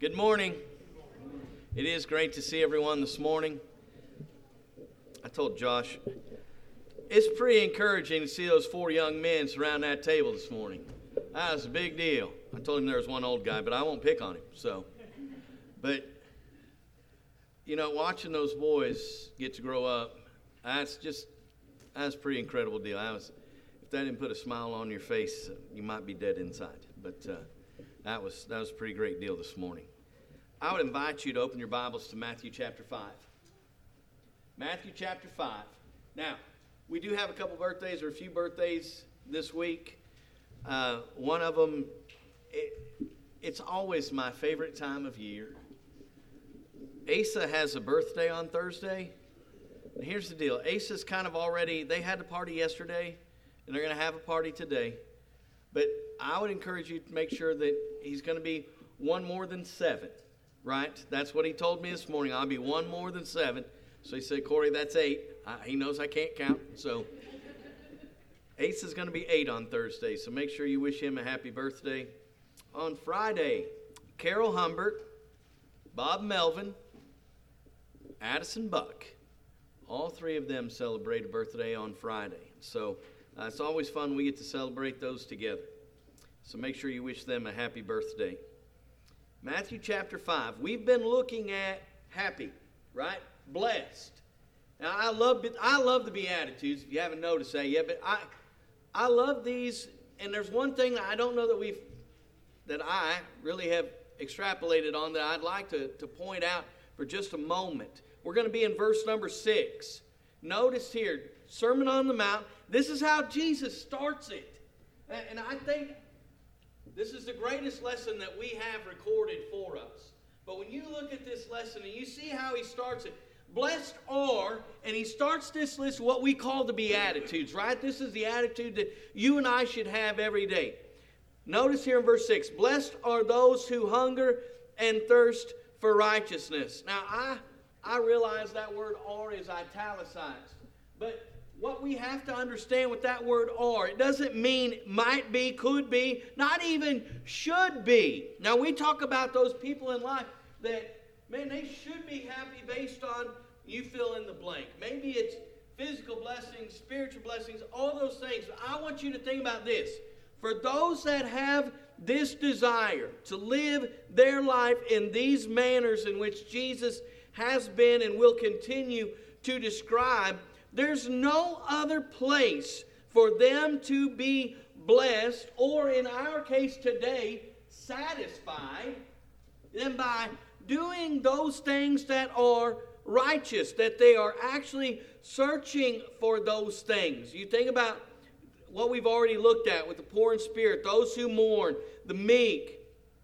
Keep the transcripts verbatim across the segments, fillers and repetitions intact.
Good morning. It is great to see everyone this morning. I told Josh, it's pretty encouraging to see those four young men surround that table this morning. That was a big deal. I told him there was one old guy, but I won't pick on him. So, but, you know, watching those boys get to grow up, that's just, that's a pretty incredible deal. I was, if that didn't put a smile on your face, you might be dead inside. But uh, that was that was a pretty great deal this morning. I would invite you to open your Bibles to Matthew chapter five. Matthew chapter five. Now, we do have a couple birthdays or a few birthdays this week. Uh, one of them, it, it's always my favorite time of year. Asa has a birthday on Thursday. And here's the deal. Asa's kind of already, they had a party yesterday, and they're going to have a party today. But I would encourage you to make sure that he's going to be one more than seven. Right? That's what he told me this morning. I'll be one more than seven. So he said, Corey, that's eight. I, he knows I can't count. So Ace is going to be eight on Thursday. So make sure you wish him a happy birthday. On Friday, Carol Humbert, Bob Melvin, Addison Buck. All three of them celebrate a birthday on Friday. So uh, it's always fun. We get to celebrate those together. So make sure you wish them a happy birthday. Matthew chapter five. We've been looking at happy, right? Blessed. Now, I love I love the Beatitudes, if you haven't noticed that yet, but I I love these, and there's one thing that I don't know that we've that I really have extrapolated on that I'd like to, to point out for just a moment. We're going to be in verse number six. Notice here, Sermon on the Mount. This is how Jesus starts it. And I think this is the greatest lesson that we have recorded for us. But when you look at this lesson and you see how he starts it, blessed are, and he starts this list what we call the Beatitudes, right? This is the attitude that you and I should have every day. Notice here in verse six, blessed are those who hunger and thirst for righteousness. Now, I, I realize that word are is italicized, but what we have to understand with that word are, it doesn't mean might be, could be, not even should be. Now, we talk about those people in life that, man, they should be happy based on you fill in the blank. Maybe it's physical blessings, spiritual blessings, all those things. But I want you to think about this. For those that have this desire to live their life in these manners in which Jesus has been and will continue to describe, there's no other place for them to be blessed, or in our case today, satisfied, than by doing those things that are righteous, that they are actually searching for those things. You think about what we've already looked at with the poor in spirit, those who mourn, the meek.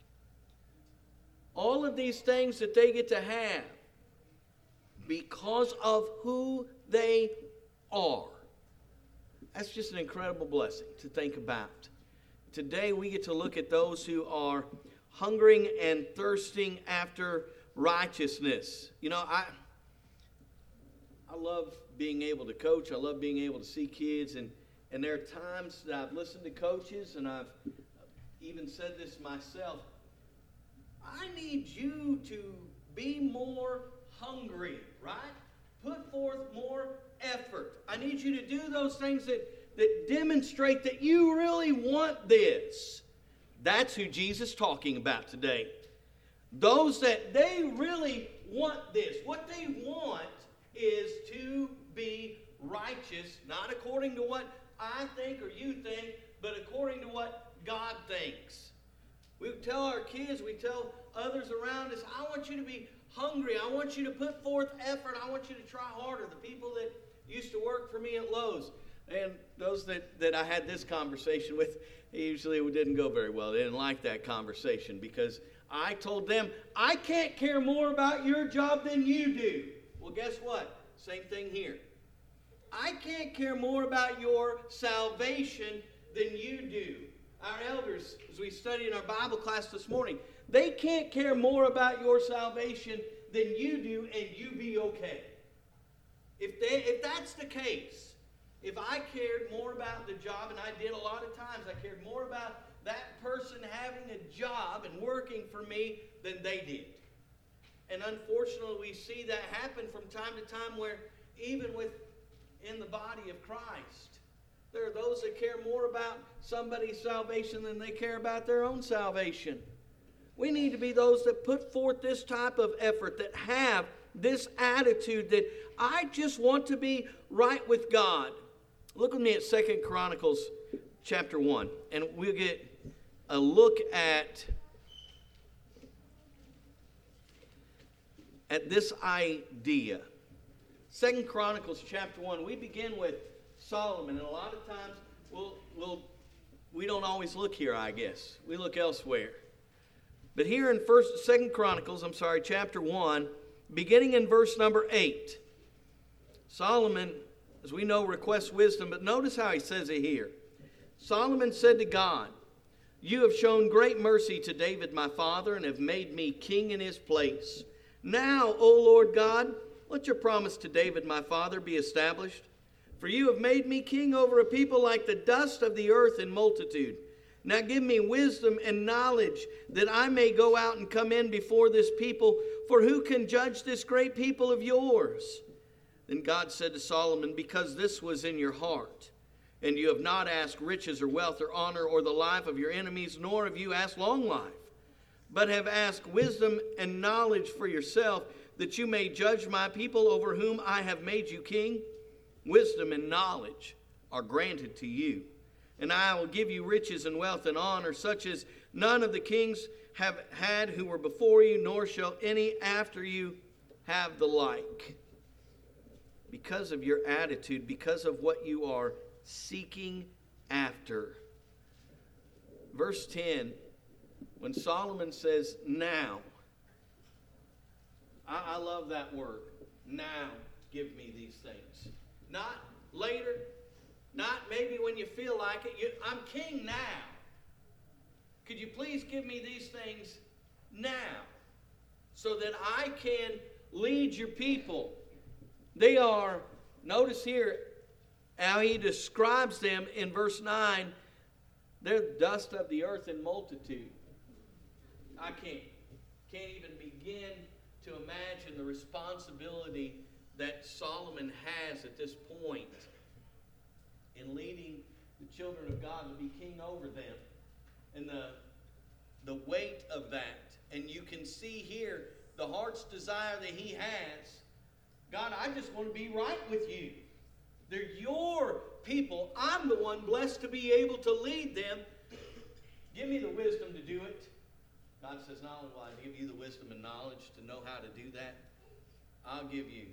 All of these things that they get to have because of who they are. That's just an incredible blessing to think about. Today we get to look at those who are hungering and thirsting after righteousness. You know, I I love being able to coach. I love being able to see kids, and, and there are times that I've listened to coaches, and I've even said this myself. I need you to be more hungry, right? Put forth more effort. I need you to do those things that, that demonstrate that you really want this. That's who Jesus is talking about today. Those that they really want this. What they want is to be righteous, not according to what I think or you think, but according to what God thinks. We tell our kids, we tell others around us, I want you to be hungry. I want you to put forth effort. I want you to try harder. The people that used to work for me at Lowe's, and those that, that I had this conversation with, usually it didn't go very well. They didn't like that conversation because I told them, I can't care more about your job than you do. Well, guess what? Same thing here. I can't care more about your salvation than you do. Our elders, as we studied in our Bible class this morning, they can't care more about your salvation than you do, and you be okay. If they, if that's the case, if I cared more about the job, and I did a lot of times, I cared more about that person having a job and working for me than they did. And unfortunately, we see that happen from time to time where even within the body of Christ, there are those that care more about somebody's salvation than they care about their own salvation. We need to be those that put forth this type of effort, that have this attitude that I just want to be right with God. Look with me at Second Chronicles chapter one, and we'll get a look at, at this idea. Second Chronicles chapter one, we begin with Solomon, and a lot of times we'll, we'll, we don't always look here, I guess. We look elsewhere. But here in First, Second Chronicles, I'm sorry, chapter one, beginning in verse number eight, Solomon, as we know, requests wisdom, but notice how he says it here. Solomon said to God, "You have shown great mercy to David my father, and have made me king in his place. Now, O Lord God, let your promise to David my father be established. For you have made me king over a people like the dust of the earth in multitude. Now give me wisdom and knowledge, that I may go out and come in before this people. For who can judge this great people of yours?" Then God said to Solomon, "Because this was in your heart, and you have not asked riches or wealth or honor or the life of your enemies, nor have you asked long life, but have asked wisdom and knowledge for yourself, that you may judge my people over whom I have made you king, wisdom and knowledge are granted to you. And I will give you riches and wealth and honor, such as none of the kings have had who were before you, nor shall any after you have the like." Because of your attitude, because of what you are seeking after. Verse ten, when Solomon says, "Now," I, I love that word. Now, give me these things. Not later, not maybe when you feel like it. You, I'm king now. Could you please give me these things now, so that I can lead your people? They are, notice here how he describes them in verse nine. They're dust of the earth in multitude. I can't, can't even begin to imagine the responsibility that Solomon has at this point in leading the children of God to be king over them, and the, the weight of that. And you can see here the heart's desire that he has. God, I just want to be right with you. They're your people. I'm the one blessed to be able to lead them. Give me the wisdom to do it. God says, not only will I give you the wisdom and knowledge to know how to do that, I'll give you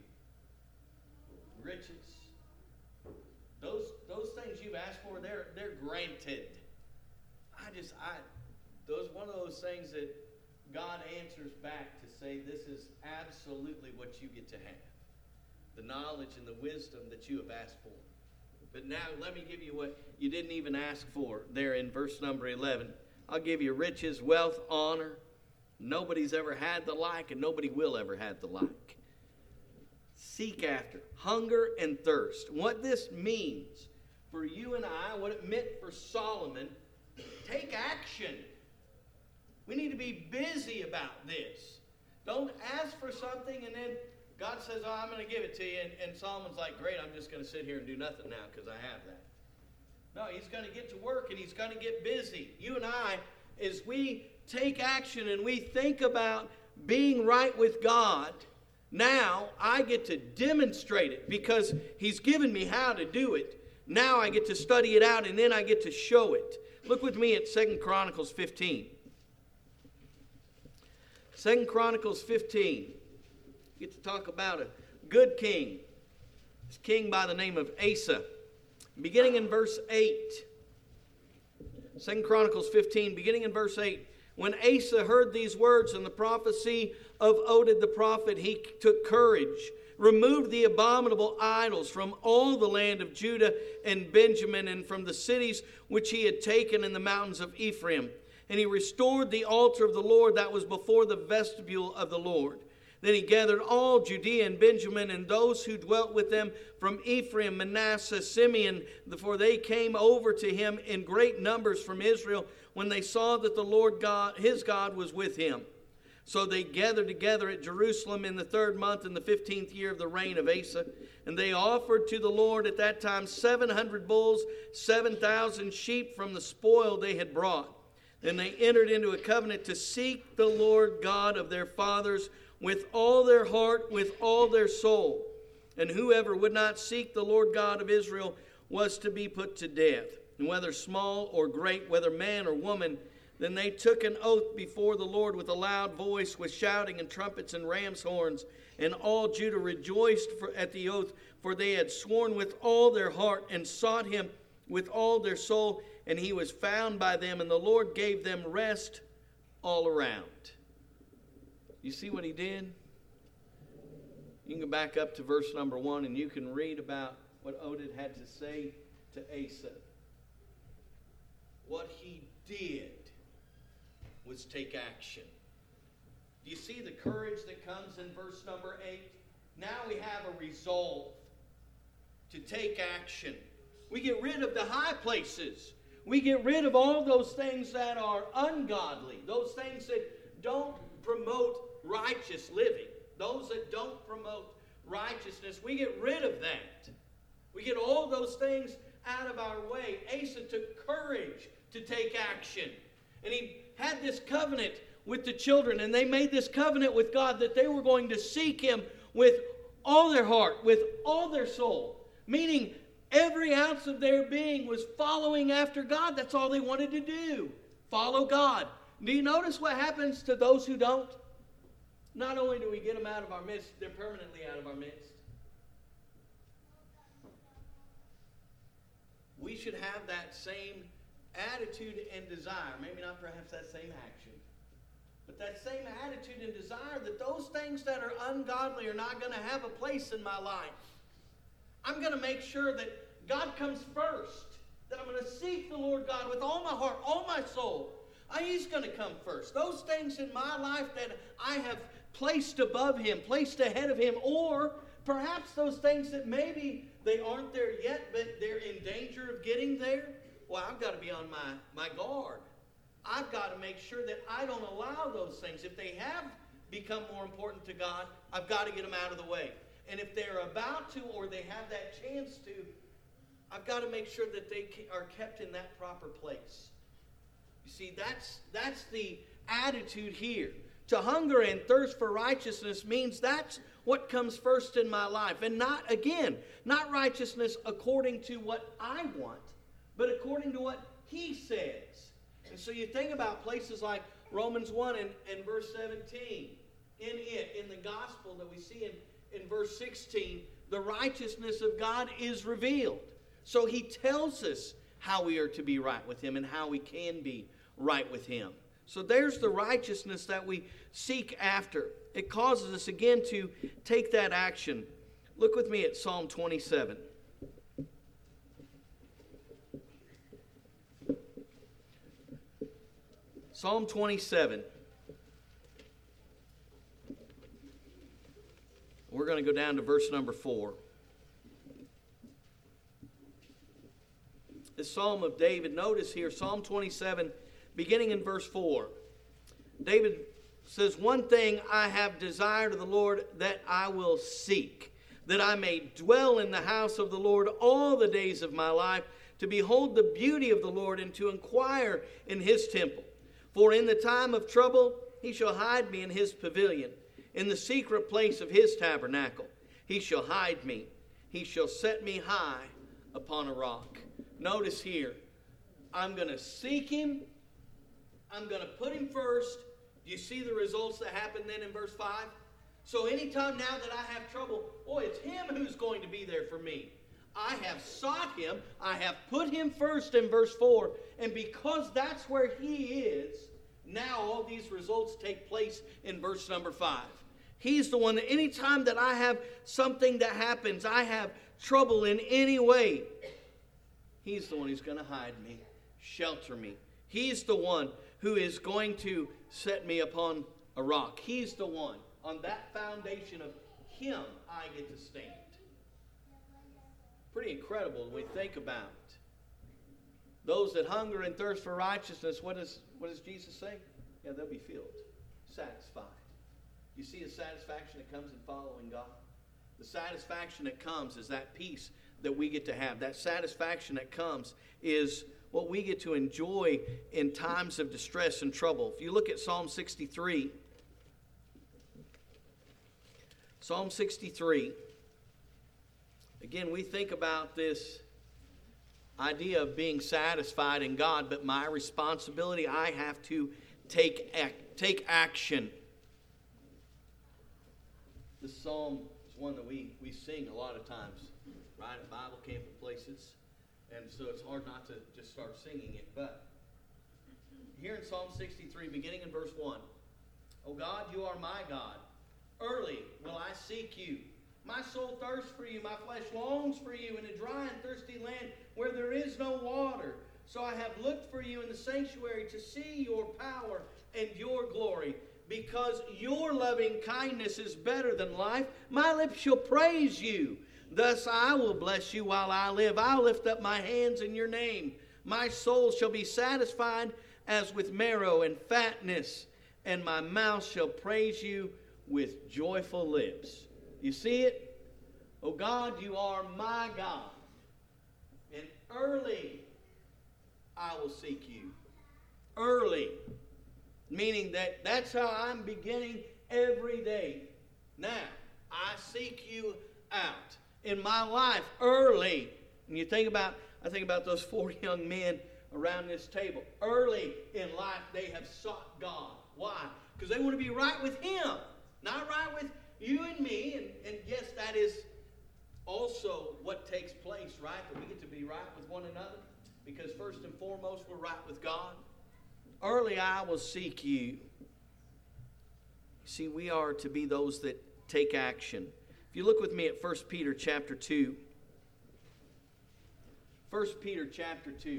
riches. Those, those things you've asked for, they're, they're granted. I just, I, those one of those things that God answers back to say, this is absolutely what you get to have. The knowledge and the wisdom that you have asked for. But now let me give you what you didn't even ask for there in verse number eleven. I'll give you riches, wealth, honor. Nobody's ever had the like, and nobody will ever have the like. Seek after, hunger and thirst. What this means for you and I, what it meant for Solomon, take action. We need to be busy about this. Don't ask for something and then God says, "Oh, I'm going to give it to you." And, and Solomon's like, "Great, I'm just going to sit here and do nothing now because I have that." No, he's going to get to work and he's going to get busy. You and I, as we take action and we think about being right with God, now I get to demonstrate it because he's given me how to do it. Now I get to study it out and then I get to show it. Look with me at Second Chronicles fifteen. Second Chronicles fifteen. We get to talk about a good king. This king by the name of Asa. Beginning in verse eight. Second Chronicles fifteen, beginning in verse eight. When Asa heard these words and the prophecy of Oded the prophet, he took courage, removed the abominable idols from all the land of Judah and Benjamin, and from the cities which he had taken in the mountains of Ephraim. And he restored the altar of the Lord that was before the vestibule of the Lord. Then he gathered all Judea and Benjamin and those who dwelt with them from Ephraim, Manasseh, Simeon, for they came over to him in great numbers from Israel when they saw that the Lord God, his God, was with him. So they gathered together at Jerusalem in the third month in the fifteenth year of the reign of Asa. And they offered to the Lord at that time seven hundred bulls, seven thousand sheep from the spoil they had brought. Then they entered into a covenant to seek the Lord God of their fathers with all their heart, with all their soul. And whoever would not seek the Lord God of Israel was to be put to death. And whether small or great, whether man or woman, then they took an oath before the Lord with a loud voice, with shouting and trumpets and ram's horns. And all Judah rejoiced for, at the oath, for they had sworn with all their heart and sought him with all their soul. And he was found by them, and the Lord gave them rest all around. You see what he did? You can go back up to verse number one, and you can read about what Oded had to say to Asa. What he did was take action. Do you see the courage that comes in verse number eight? Now we have a resolve to take action. We get rid of the high places. We get rid of all those things that are ungodly, those things that don't promote righteous living, those that don't promote righteousness. We get rid of that. We get all those things out of our way. Asa took courage to take action. And he had this covenant with the children, and they made this covenant with God that they were going to seek him with all their heart, with all their soul. Meaning every ounce of their being was following after God. That's all they wanted to do. Follow God. Do you notice what happens to those who don't? Not only do we get them out of our midst, they're permanently out of our midst. We should have that same attitude and desire. Maybe not perhaps that same action. But that same attitude and desire that those things that are ungodly are not going to have a place in my life. I'm going to make sure that God comes first. That I'm going to seek the Lord God with all my heart, all my soul. He's going to come first. Those things in my life that I have placed above him, placed ahead of him, or perhaps those things that maybe they aren't there yet, but they're in danger of getting there. Well, I've got to be on my, my guard. I've got to make sure that I don't allow those things. If they have become more important to God, I've got to get them out of the way. And if they're about to, or they have that chance to, I've got to make sure that they are kept in that proper place. You see, that's, that's the attitude here. To hunger and thirst for righteousness means that's what comes first in my life. And not, again, not righteousness according to what I want, but according to what he says. And so you think about places like Romans one and, and verse seventeen. In it, in the gospel that we see in, in verse sixteen, the righteousness of God is revealed. So he tells us how we are to be right with him and how we can be right with him. So there's the righteousness that we seek after. It causes us again to take that action. Look with me at Psalm twenty-seven. Psalm twenty-seven. We're going to go down to verse number four. This Psalm of David, notice here, Psalm twenty-seven, beginning in verse four. David says, "One thing I have desired of the Lord, that I will seek, that I may dwell in the house of the Lord all the days of my life, to behold the beauty of the Lord and to inquire in his temple. For in the time of trouble he shall hide me in his pavilion. In the secret place of his tabernacle he shall hide me. He shall set me high upon a rock." Notice here, I'm going to seek him. I'm going to put him first. Do you see the results that happen then in verse five? So anytime now that I have trouble, boy, it's him who's going to be there for me. I have sought him. I have put him first in verse four. And because that's where he is, now all these results take place in verse number five. He's the one that anytime that I have something that happens, I have trouble in any way, he's the one who's going to hide me, shelter me. He's the one who is going to set me upon a rock. He's the one. On that foundation of Him, I get to stand. Pretty incredible when we think about it. Those that hunger and thirst for righteousness, what does, what does Jesus say? Yeah, they'll be filled, satisfied. You see the satisfaction that comes in following God? The satisfaction that comes is that peace that we get to have. That satisfaction that comes is what we get to enjoy in times of distress and trouble. If you look at Psalm sixty-three, Psalm sixty-three, again, we think about this idea of being satisfied in God, but my responsibility, I have to take, act, take action. This psalm is one that we, we sing a lot of times, right, at Bible camp and places. And so it's hard not to just start singing it. But here in Psalm sixty-three, beginning in verse one, O God, you are my God. Early will I seek you. My soul thirsts for you. My flesh longs for you in a dry and thirsty land where there is no water. So I have looked for you in the sanctuary to see your power and your glory. Because your loving kindness is better than life, my lips shall praise you. Thus I will bless you while I live. I'll lift up my hands in your name. My soul shall be satisfied as with marrow and fatness, and my mouth shall praise you with joyful lips. You see it? Oh God, you are my God. And early I will seek you. Early. Meaning that that's how I'm beginning every day. Now, I seek you out. In my life, early. And you think about, I think about those four young men around this table. Early in life, they have sought God. Why? Because they want to be right with Him. Not right with you and me. And, and yes, that is also what takes place, right? That we get to be right with one another. Because first and foremost, we're right with God. Early I will seek you. See, we are to be those that take action. If you look with me at First Peter chapter two. First Peter chapter two.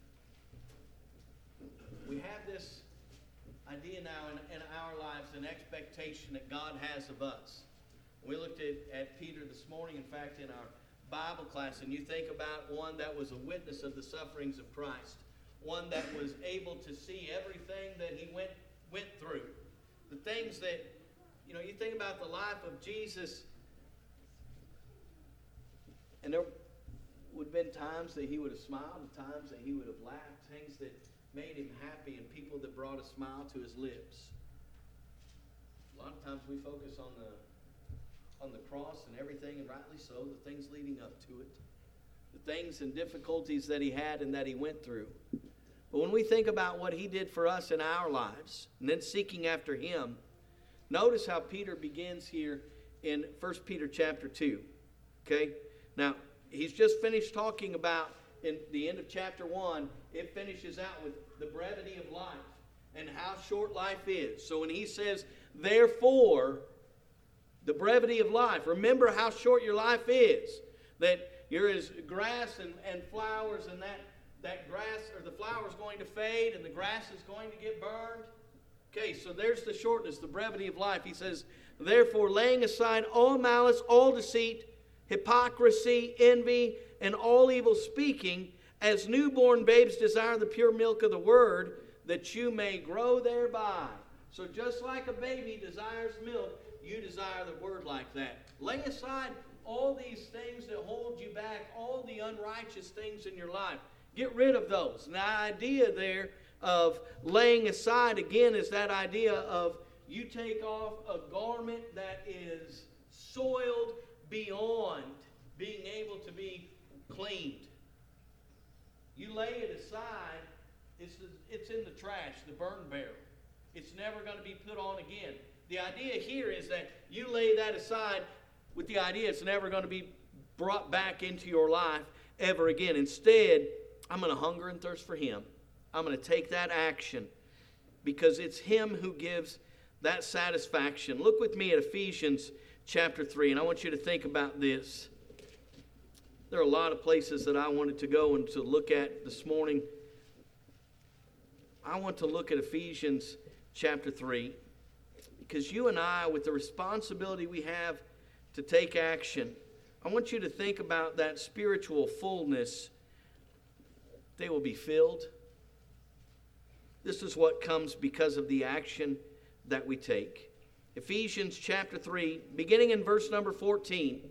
We have this idea now in, in our lives, an expectation that God has of us. We looked at, at Peter this morning, in fact, in our Bible class, and you think about one that was a witness of the sufferings of Christ. One that was able to see everything that he went went through. The things that, you know, you think about the life of Jesus, and there would have been times that he would have smiled and times that he would have laughed, things that made him happy and people that brought a smile to his lips. A lot of times we focus on the on the cross and everything, and rightly so, the things leading up to it. The things and difficulties that he had and that he went through. But when we think about what he did for us in our lives, and then seeking after him, notice how Peter begins here in First Peter chapter two. Okay? Now, he's just finished talking about, in the end of chapter one, it finishes out with the brevity of life and how short life is. So when he says, therefore, the brevity of life, remember how short your life is. That you're as grass and, and flowers, and that, that grass or the flower is going to fade and the grass is going to get burned. Okay, so there's the shortness, the brevity of life. He says, therefore, laying aside all malice, all deceit, hypocrisy, envy, and all evil speaking, as newborn babes desire the pure milk of the word, that you may grow thereby. So just like a baby desires milk, you desire the word like that. Lay aside all these things that hold you back, all the unrighteous things in your life. Get rid of those. And the idea there of laying aside, again, is that idea of you take off a garment that is soiled beyond being able to be cleaned. You lay it aside, it's, it's in the trash, the burn barrel. It's never going to be put on again. The idea here is that you lay that aside with the idea it's never going to be brought back into your life ever again. Instead, I'm going to hunger and thirst for him. I'm going to take that action because it's him who gives that satisfaction. Look with me at Ephesians chapter three, and I want you to think about this. There are a lot of places that I wanted to go and to look at this morning. I want to look at Ephesians chapter three because you and I, with the responsibility we have to take action, I want you to think about that spiritual fullness. They will be filled. This is what comes because of the action that we take. Ephesians chapter three, beginning in verse number fourteen,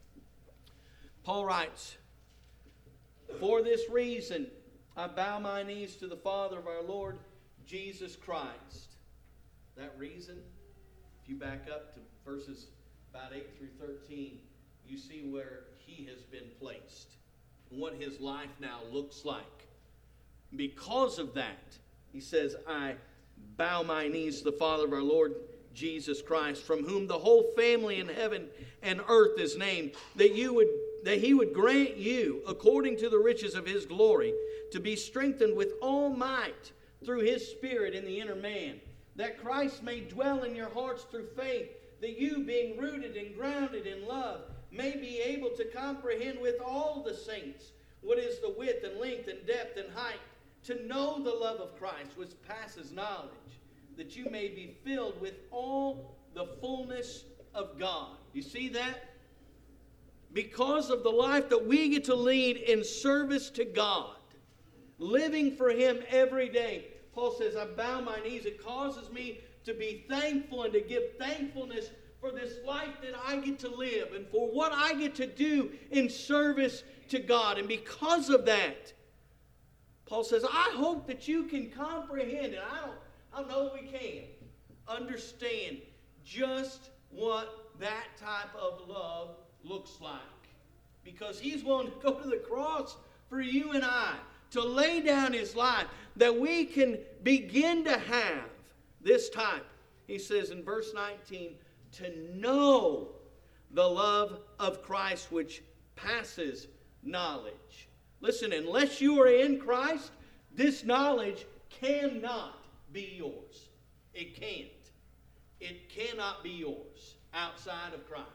Paul writes, "For this reason I bow my knees to the Father of our Lord Jesus Christ." That reason, if you back up to verses about eight through thirteen, you see where he has been placed and what his life now looks like. Because of that, he says, I bow my knees to the Father of our Lord Jesus Christ, from whom the whole family in heaven and earth is named, that you would that he would grant you, according to the riches of his glory, to be strengthened with all might through his Spirit in the inner man, that Christ may dwell in your hearts through faith, that you, being rooted and grounded in love, may be able to comprehend with all the saints what is the width and length and depth and height, to know the love of Christ, which passes knowledge, that you may be filled with all the fullness of God. You see that? Because of the life that we get to lead in service to God, living for him every day, Paul says, I bow my knees. It causes me to be thankful and to give thankfulness for this life that I get to live and for what I get to do in service to God. And because of that, Paul says, I hope that you can comprehend, and I don't, I don't know if we can, understand just what that type of love looks like. Because he's willing to go to the cross for you and I, to lay down his life, that we can begin to have this type, he says in verse nineteen, to know the love of Christ which passes knowledge. Listen, unless you are in Christ, this knowledge cannot be yours. It can't. It cannot be yours outside of Christ.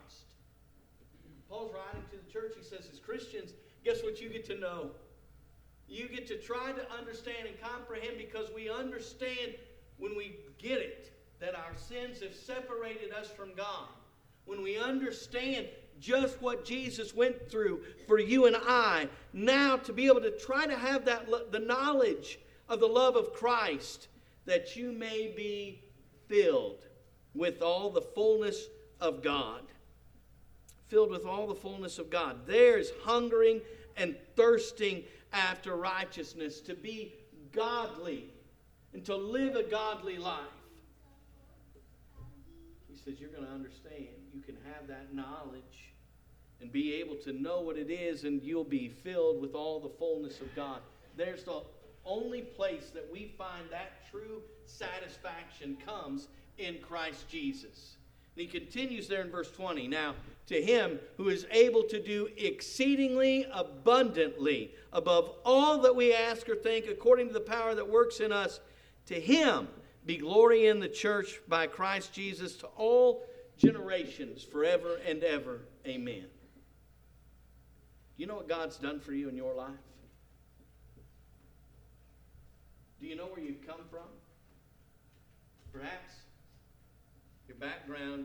Paul's writing to the church. He says, as Christians, guess what you get to know? You get to try to understand and comprehend, because we understand when we get it, that our sins have separated us from God. When we understand just what Jesus went through for you and I, now to be able to try to have that the knowledge of the love of Christ, that you may be filled with all the fullness of God. Filled with all the fullness of God. There's hungering and thirsting after righteousness, to be godly and to live a godly life. He says you're going to understand. You can have that knowledge and be able to know what it is, and you'll be filled with all the fullness of God. There's the only place that we find that true satisfaction comes in Christ Jesus. And he continues there in verse twenty. Now, to him who is able to do exceedingly abundantly above all that we ask or think, according to the power that works in us, to him be glory in the church by Christ Jesus to all generations, forever and ever. Amen. You know what God's done for you in your life? Do you know where you've come from? Perhaps your background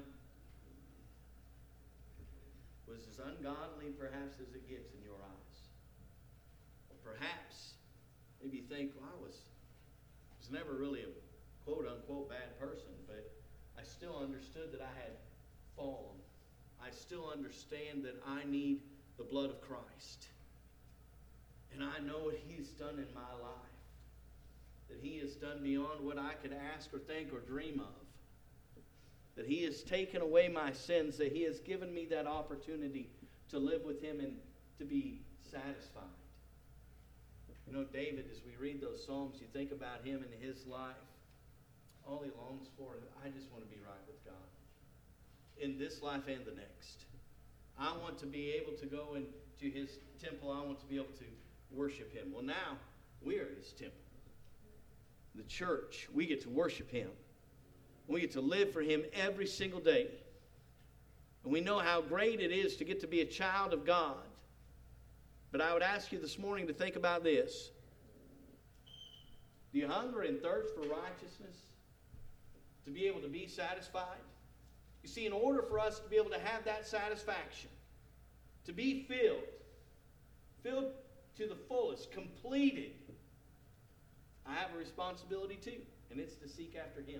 was as ungodly, perhaps, as it gets in your eyes. Or perhaps, maybe you think, well, I was, was never really a quote-unquote bad person, but I still understood that I had fallen. I still understand that I need the blood of Christ. And I know what he's done in my life. That he has done beyond what I could ask or think or dream of. That he has taken away my sins, that he has given me that opportunity to live with him and to be satisfied. You know, David, as we read those Psalms, you think about him and his life. All he longs for is, I just want to be right with God. In this life and the next. I want to be able to go into his temple. I want to be able to worship him. Well, now, we are his temple. The church, we get to worship him. We get to live for him every single day. And we know how great it is to get to be a child of God. But I would ask you this morning to think about this. Do you hunger and thirst for righteousness? to be able to be satisfied? You see, in order for us to be able to have that satisfaction, to be filled, filled to the fullest, completed, I have a responsibility too, and it's to seek after Him.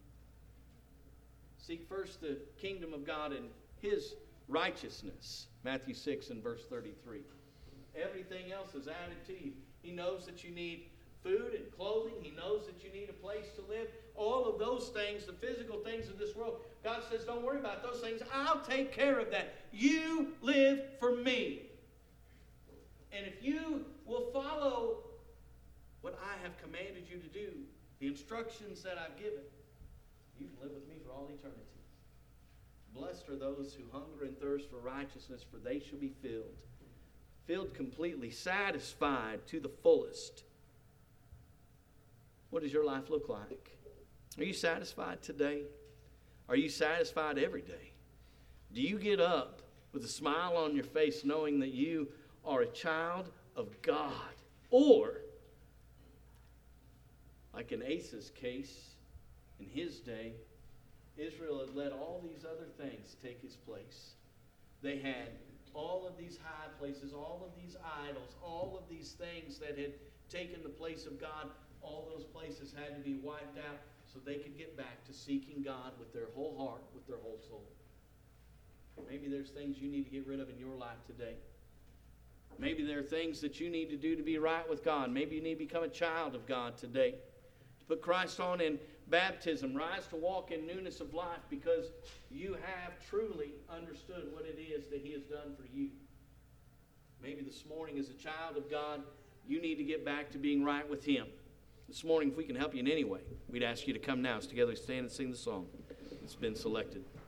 Seek first the kingdom of God and His righteousness. Matthew six and verse thirty-three. Everything else is added to you. He knows that you need food and clothing. He knows that you need a place to live. All of those things, the physical things of this world, God says, don't worry about those things. I'll take care of that. You live for me. And if you will follow what I have commanded you to do, the instructions that I've given, you can live with me for all eternity. Blessed are those who hunger and thirst for righteousness, for they shall be filled. Filled completely, satisfied to the fullest. What does your life look like? Are you satisfied today? Are you satisfied every day? Do you get up with a smile on your face knowing that you are a child of God? Or, like in Asa's case, in his day, Israel had let all these other things take its place. They had all of these high places, all of these idols, all of these things that had taken the place of God. All those places had to be wiped out so they could get back to seeking God with their whole heart, with their whole soul. Maybe there's things you need to get rid of in your life today. Maybe there are things that you need to do to be right with God. Maybe you need to become a child of God today. To put Christ on in baptism, rise to walk in newness of life because you have truly understood what it is that He has done for you. Maybe this morning as a child of God, you need to get back to being right with Him. This morning, if we can help you in any way, we'd ask you to come now as together we stand and sing the song that's been selected.